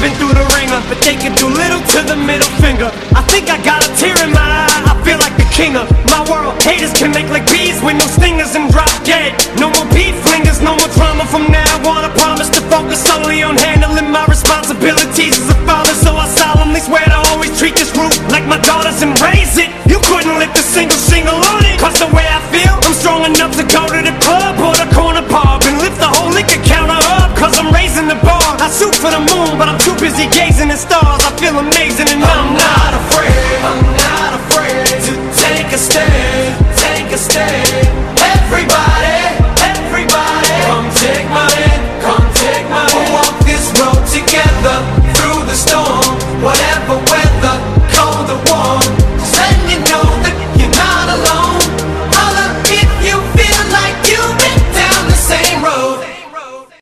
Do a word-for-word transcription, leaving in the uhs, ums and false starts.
been through the ringer, but they can do little to the middle finger. I think I got a tear in my eye, I feel like the king of my world. Haters can make like bees with no stingers and drop dead. No more beef flingers, no more drama from now on. I promise to focus solely on handling my responsibilities as a father. So I solemnly swear to always treat this group like my daughters and raise it. You couldn't lift a single single on it, cause the way I feel, I'm strong enough to go to the club or the corner pub and lift the whole liquor counter up, cause I'm raising the bar. I shoot for the moon, but I'm too busy gazing at stars. I feel amazing and I'm not afraid. I'm not afraid to take a stand, take a stand. Everybody